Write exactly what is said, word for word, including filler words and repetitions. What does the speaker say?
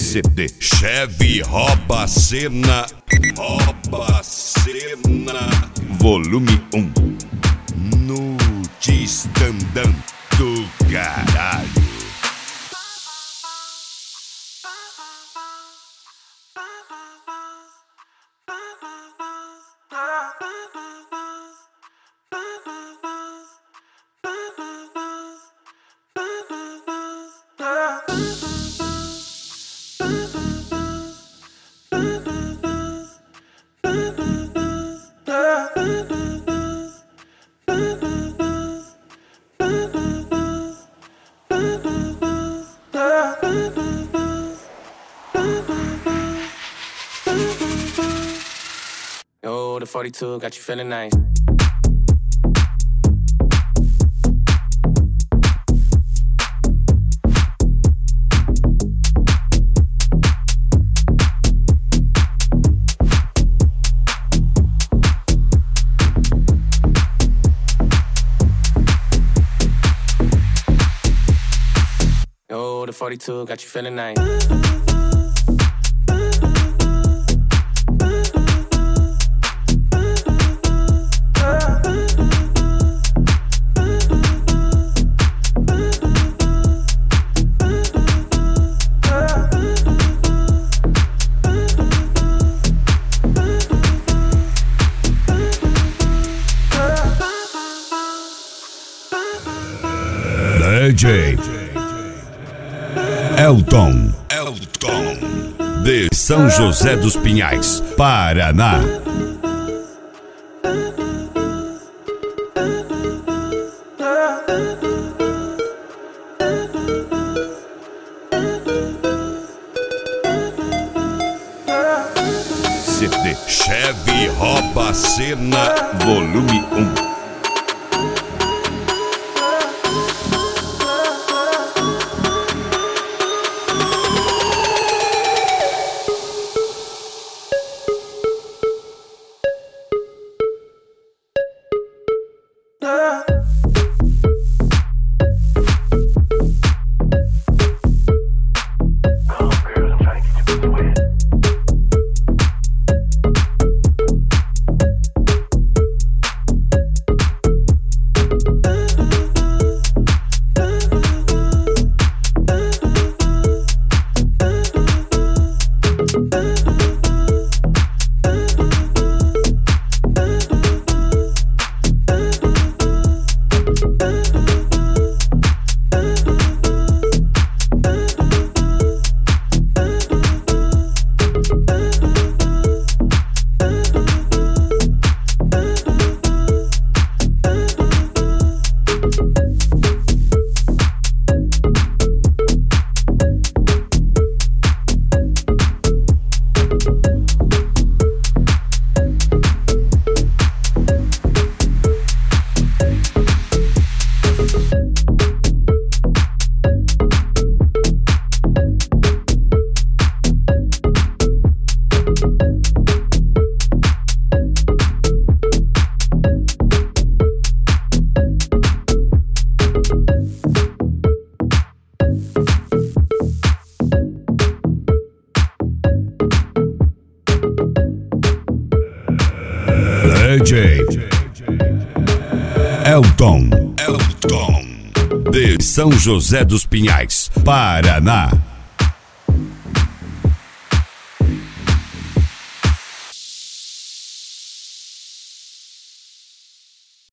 C D Chevy rouba a cena, rouba a cena, volume um. No Distandam do caralho. Yo, the forty-two got you feeling nice. Yo, the forty-two got you feeling nice. D J Elton, Elton, de São José dos Pinhais, Paraná. C D Chevy rouba a cena, volume um. D J Elton, Elton, de São José dos Pinhais, Paraná.